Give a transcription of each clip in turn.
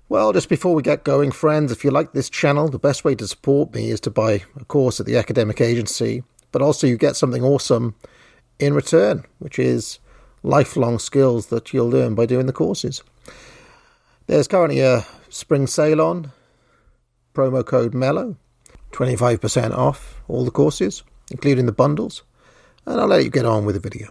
Well, just before we get going, friends, if you like this channel, the best way to support me is to buy a course at the Academic Agency, but also you get something awesome in return, which is lifelong skills that you'll learn by doing the courses. There's currently a spring sale on, promo code MELLOW, 25% off all the courses, including the bundles, and I'll let you get on with the video.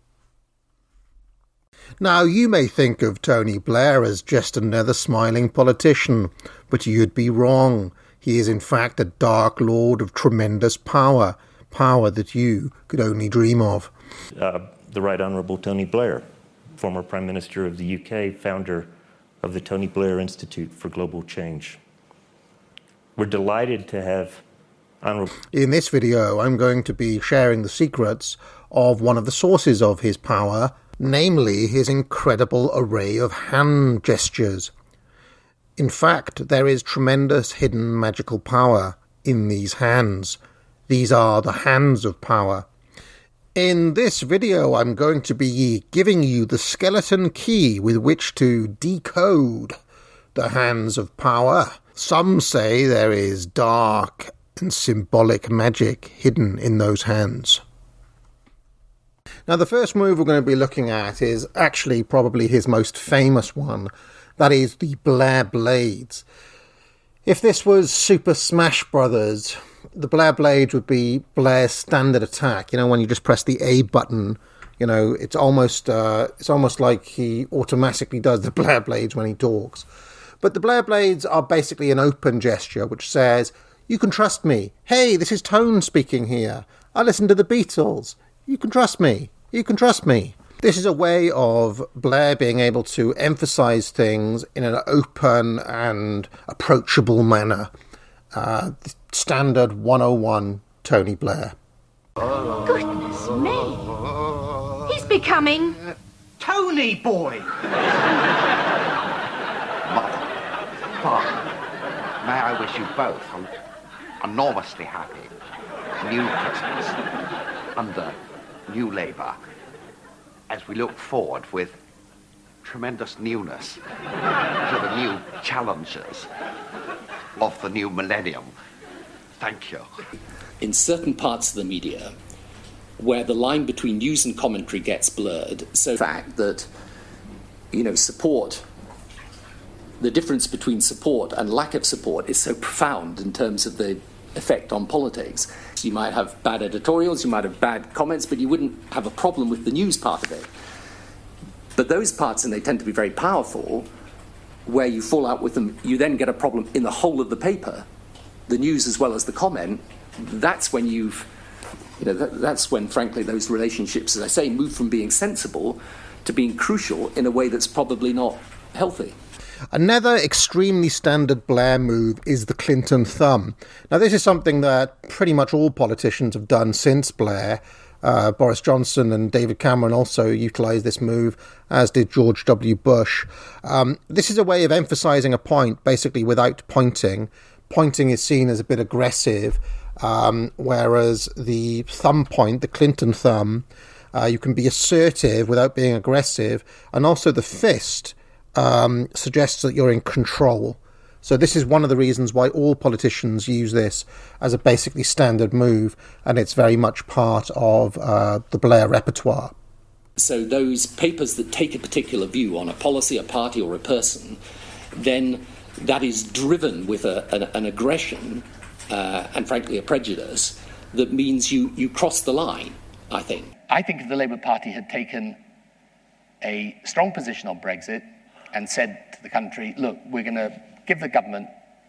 Now, you may think of Tony Blair as just another smiling politician, but you'd be wrong. He is in fact a dark lord of tremendous power that you could only dream of. The Right Honourable Tony Blair, former Prime Minister of the UK, founder of the Tony Blair Institute for Global Change. We're delighted to have Honourable... In this video, I'm going to be sharing the secrets of one of the sources of his power, namely his incredible array of hand gestures. In fact, there is tremendous hidden magical power in these hands. These are the hands of power. In this video, I'm going to be giving you the skeleton key with which to decode the hands of power. Some say there is dark and symbolic magic hidden in those hands. Now, the first move we're going to be looking at is actually probably his most famous one. That is the Blair Blades. If this was Super Smash Brothers, the Blair Blades would be Blair's standard attack. You know, when you just press the A button, you know, it's almost like he automatically does the Blair Blades when he talks. But the Blair Blades are basically an open gesture which says, you can trust me. Hey, this is Tone speaking here. I listen to the Beatles. You can trust me. You can trust me. This is a way of Blair being able to emphasize things in an open and approachable manner. Standard 101 Tony Blair. Goodness me. He's becoming... Tony boy. Mother, Father, may I wish you both an enormously happy new Christmas under new Labour, as we look forward with tremendous newness to the new challenges of the new millennium. Thank you. In certain parts of the media, where the line between news and commentary gets blurred, so the fact that, support, the difference between support and lack of support is so profound in terms of the effect on politics. So you might have bad editorials, you might have bad comments, but you wouldn't have a problem with the news part of it. But those parts, and they tend to be very powerful, where you fall out with them, you then get a problem in the whole of the paper, the news as well as the comment. That's when that's when, frankly, those relationships, as I say, move from being sensible to being crucial in a way that's probably not healthy. Another extremely standard Blair move is the Clinton thumb. Now, this is something that pretty much all politicians have done since Blair. Boris Johnson and David Cameron also utilised this move, as did George W. Bush. This is a way of emphasising a point, basically without pointing. Pointing is seen as a bit aggressive, whereas the thumb point, the Clinton thumb, you can be assertive without being aggressive, and also the fist suggests that you're in control. So this is one of the reasons why all politicians use this as a basically standard move, and it's very much part of the Blair repertoire. So those papers that take a particular view on a policy, a party or a person, then that is driven with an aggression and frankly a prejudice that means you cross the line, I think. I think if the Labour Party had taken a strong position on Brexit and said to the country, look, we're going to give the government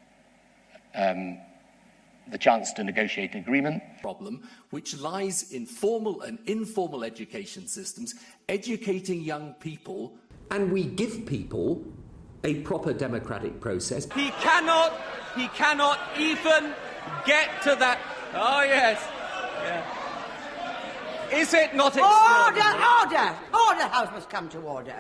the chance to negotiate an agreement. Problem, which lies in formal and informal education systems, educating young people, and we give people a proper democratic process. He cannot even get to that. Oh, yes. Yeah. Is it not extraordinary? Order! House must come to order.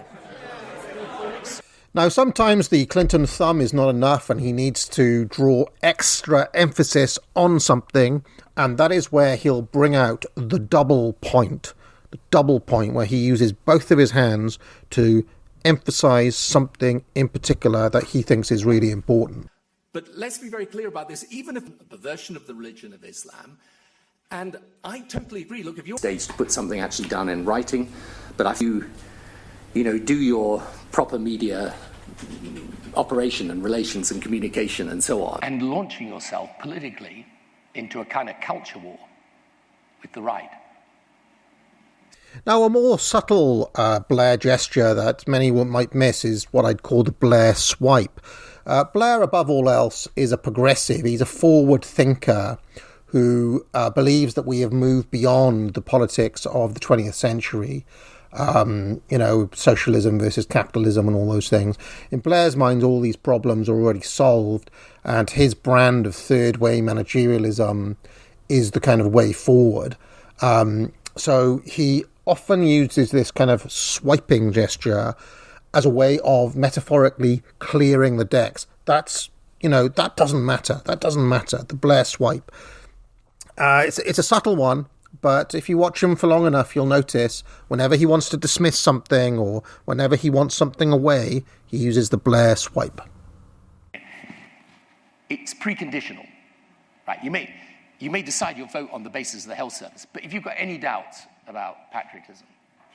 Now, sometimes the Clinton thumb is not enough and he needs to draw extra emphasis on something, and that is where he'll bring out the double point where he uses both of his hands to emphasize something in particular that he thinks is really important. But let's be very clear about this, even if a perversion of the religion of Islam, and I totally agree. Look, if you're stage to put something actually down in writing, but if you do your proper media operation and relations and communication and so on, and launching yourself politically into a kind of culture war with the right. Now, a more subtle Blair gesture that many might miss is what I'd call the Blair swipe. Blair, above all else, is a progressive. He's a forward thinker who believes that we have moved beyond the politics of the 20th century. Socialism versus capitalism and all those things. In Blair's mind, all these problems are already solved, and his brand of third-way managerialism is the kind of way forward. So he often uses this kind of swiping gesture as a way of metaphorically clearing the decks. That doesn't matter. That doesn't matter. The Blair swipe. It's a subtle one, but if you watch him for long enough, you'll notice whenever he wants to dismiss something or whenever he wants something away, he uses the Blair swipe. It's preconditional, right? You may decide you'll vote on the basis of the health service, but if you've got any doubts about patriotism,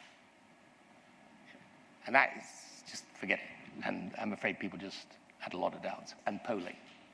and that is just forget it. And I'm afraid people just had a lot of doubts. And polling,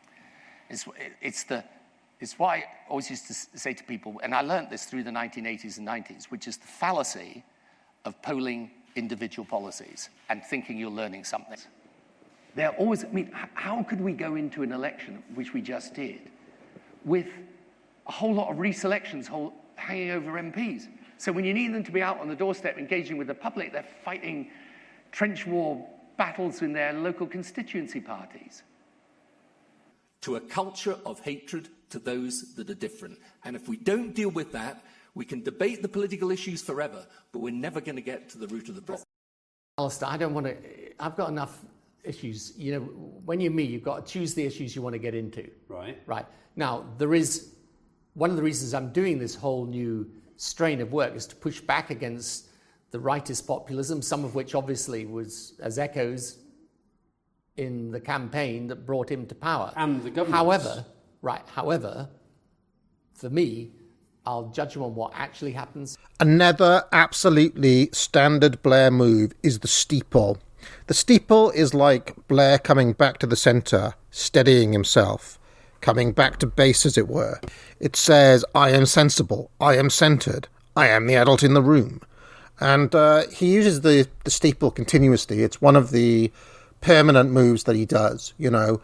it's why I always used to say to people, and I learned this through the 1980s and 90s, which is the fallacy of polling individual policies and thinking you're learning something. They're always, how could we go into an election, which we just did, with a whole lot of reselections hanging over MPs? So when you need them to be out on the doorstep engaging with the public, they're fighting trench war battles in their local constituency parties. To a culture of hatred to those that are different. And if we don't deal with that, we can debate the political issues forever, but we're never going to get to the root of the problem. Alistair, I've got enough issues. When you're me, you've got to choose the issues you want to get into. Right. Now, there is one of the reasons I'm doing this whole new strain of work is to push back against the rightist populism, some of which obviously was as echoes in the campaign that brought him to power. And the government. However, for me, I'll judge him on what actually happens. Another absolutely standard Blair move is the steeple. The steeple is like Blair coming back to the centre, steadying himself, coming back to base, as it were. It says, I am sensible, I am centred, I am the adult in the room. And he uses the steeple continuously. It's one of the permanent moves that he does, to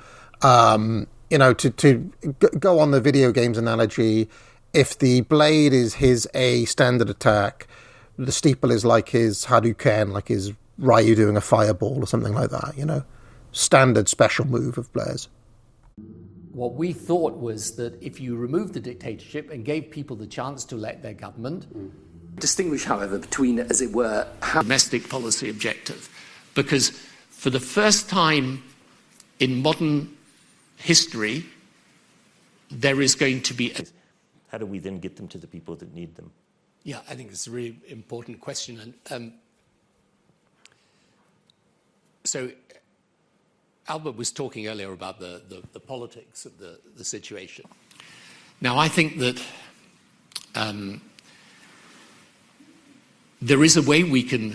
go on the video games analogy. If the blade is his A standard attack, the steeple is like his Hadouken, like his Ryu doing a fireball or something like that, standard special move of Blair's. What we thought was that if you removed the dictatorship and gave people the chance to elect their government... Distinguish, however, between, as it were, domestic policy objective. Because for the first time in modern history, there is going to be... How do we then get them to the people that need them? Yeah, I think it's a really important question. And so Albert was talking earlier about the politics of the situation. Now, I think that there is a way we can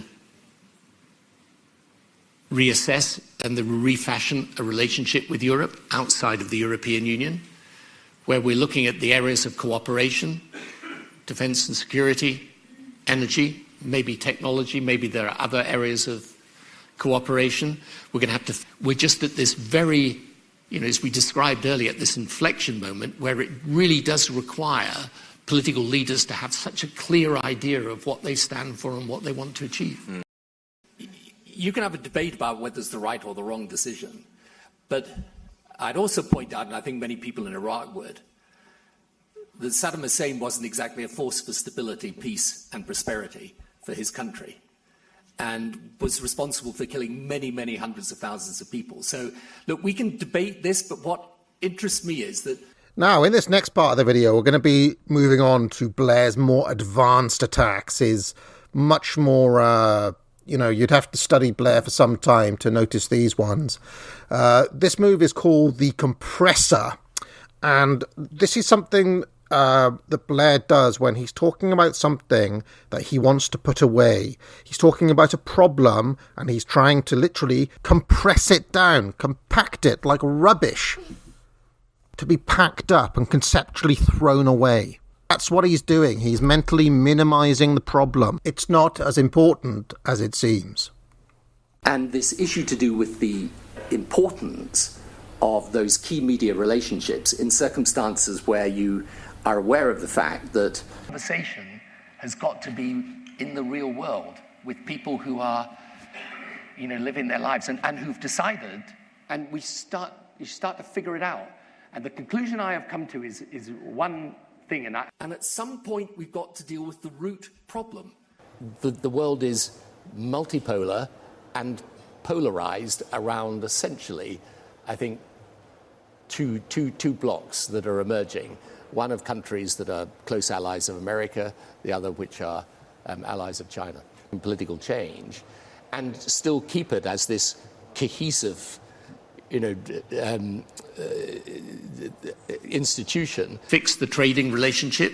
reassess and refashion a relationship with Europe outside of the European Union, where we're looking at the areas of cooperation, defence and security, energy, maybe technology, maybe there are other areas of cooperation. We're just at this very, as we described earlier, at this inflection moment where it really does require political leaders to have such a clear idea of what they stand for and what they want to achieve. You can have a debate about whether it's the right or the wrong decision, but I'd also point out, and I think many people in Iraq would, that Saddam Hussein wasn't exactly a force for stability, peace, and prosperity for his country, and was responsible for killing many, many hundreds of thousands of people. So, look, we can debate this, but what interests me is that... Now, in this next part of the video, we're going to be moving on to Blair's more advanced attacks, his much more you'd have to study Blair for some time to notice these ones. This move is called the compressor. And this is something that Blair does when he's talking about something that he wants to put away. He's talking about a problem and he's trying to literally compress it down, compact it like rubbish, to be packed up and conceptually thrown away. That's what he's doing. He's mentally minimizing the problem. It's not as important as it seems. And this issue to do with the importance of those key media relationships in circumstances where you are aware of the fact that conversation has got to be in the real world with people who are, living their lives and who've decided, and you start to figure it out. And the conclusion I have come to is one thing, and at some point we've got to deal with the root problem. The world is multipolar and polarized around essentially, I think, two blocks that are emerging. One of countries that are close allies of America, the other which are allies of China. In political change, and still keep it as this cohesive, institution. Fix the trading relationship,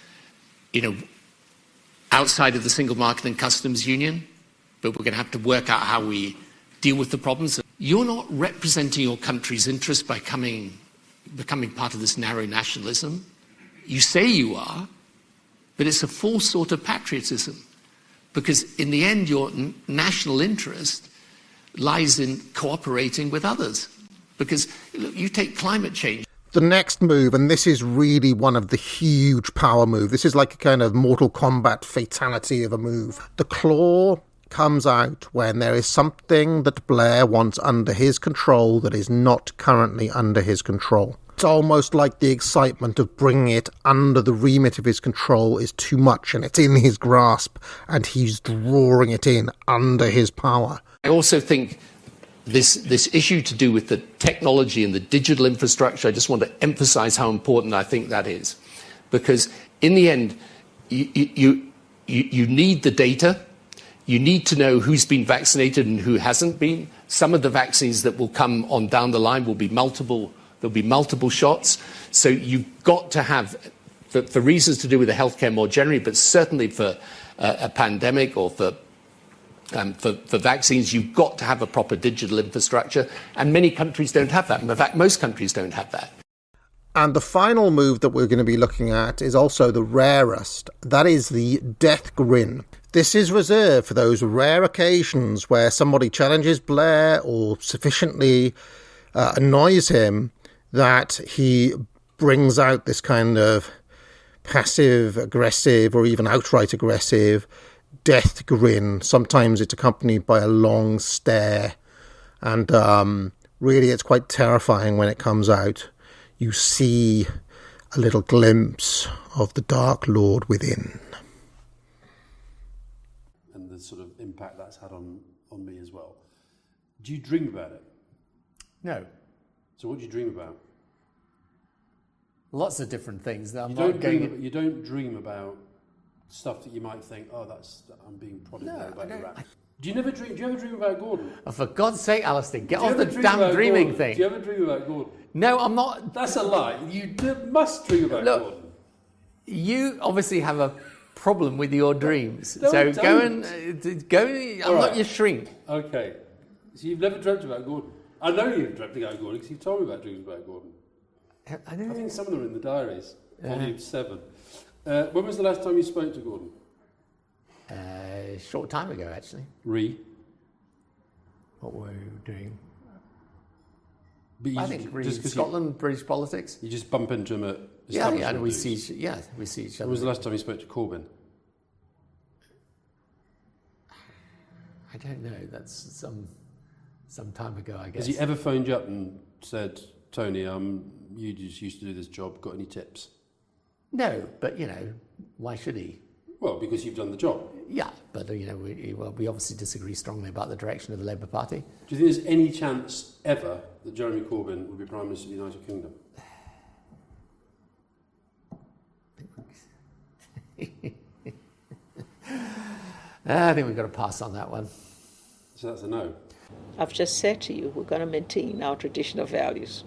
outside of the single market and customs union, but we're going to have to work out how we deal with the problems. You're not representing your country's interest by becoming part of this narrow nationalism. You say you are, but it's a false sort of patriotism, because in the end your national interest lies in cooperating with others. Because look, you take climate change. The next move, and this is really one of the huge power moves. This is like a kind of Mortal Kombat fatality of a move. The claw comes out when there is something that Blair wants under his control that is not currently under his control. It's almost like the excitement of bringing it under the remit of his control is too much, and it's in his grasp, and he's drawing it in under his power. I also think this issue to do with the technology and the digital infrastructure, I just want to emphasize how important I think that is. Because in the end, you need the data. You need to know who's been vaccinated and who hasn't been. Some of the vaccines that will come on down the line will be multiple. There'll be multiple shots. So you've got to have, for reasons to do with the healthcare more generally, but certainly for a pandemic or for vaccines, you've got to have a proper digital infrastructure. And many countries don't have that. In fact, most countries don't have that. And the final move that we're going to be looking at is also the rarest. That is the death grin. This is reserved for those rare occasions where somebody challenges Blair or sufficiently annoys him that he brings out this kind of passive-aggressive or even outright aggressive death grin. Sometimes it's accompanied by a long stare. And really it's quite terrifying when it comes out. You see a little glimpse of the Dark Lord within. And the sort of impact that's had on me as well. Do you dream about it? No. So what do you dream about? Lots of different things. That You don't dream about stuff that you might think, I'm being prodded there about Iraq. Do you ever dream about Gordon? Oh, for God's sake, Alistair, get off the damn dreaming thing. Do you ever dream about Gordon? No, I'm not. That's a lie. You must dream about Gordon. You obviously have a problem with your dreams. Go Right. I'm not your shrink. Okay. So you've never dreamt about Gordon. I know you've dreamt about Gordon because you've told me about dreams about Gordon. I think some of them are in the diaries. Volume 7. When was the last time you spoke to Gordon? A short time ago, actually. What were you doing? I think Scotland, British politics. You just bump into him at we see each other. When was the last time you spoke to Corbyn? I don't know. That's some time ago, I guess. Has he ever phoned you up and said, Tony, you just used to do this job, got any tips? No, but, why should he? Well, because you've done the job. Yeah, but, we obviously disagree strongly about the direction of the Labour Party. Do you think there's any chance ever that Jeremy Corbyn will be Prime Minister of the United Kingdom? I think we've got to pass on that one. So that's a no. I've just said to you, we're going to maintain our traditional values.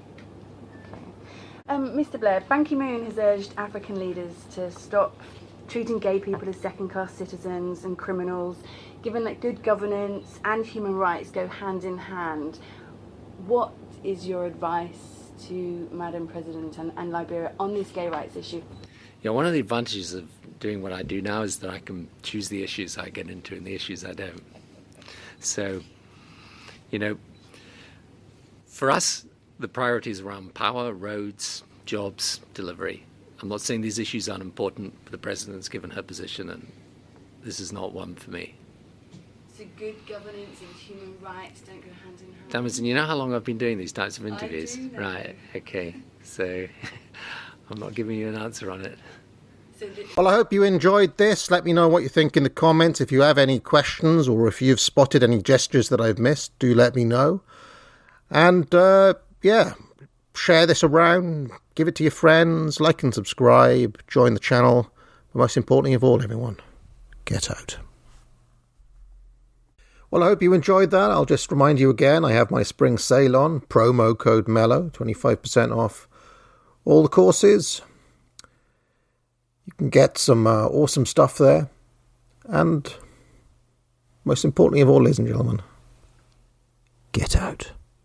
Mr. Blair, Ban Ki-moon has urged African leaders to stop treating gay people as second-class citizens and criminals, given that good governance and human rights go hand in hand. What is your advice to Madam President and Liberia on this gay rights issue? Yeah, one of the advantages of doing what I do now is that I can choose the issues I get into and the issues I don't. So, for us, the priorities around power, roads, jobs, delivery. I'm not saying these issues aren't important, but the President's given her position, and this is not one for me. So good governance and human rights don't go hand in hand? Damison, you know how long I've been doing these types of interviews? I do know. Right, okay. So I'm not giving you an answer on it. Well, I hope you enjoyed this. Let me know what you think in the comments. If you have any questions or if you've spotted any gestures that I've missed, do let me know. And, share this around, give it to your friends, like and subscribe, join the channel. But most importantly of all, everyone, get out. Well, I hope you enjoyed that. I'll just remind you again, I have my spring sale on, promo code MELLOW, 25% off all the courses. You can get some awesome stuff there. And most importantly of all, ladies and gentlemen, get out.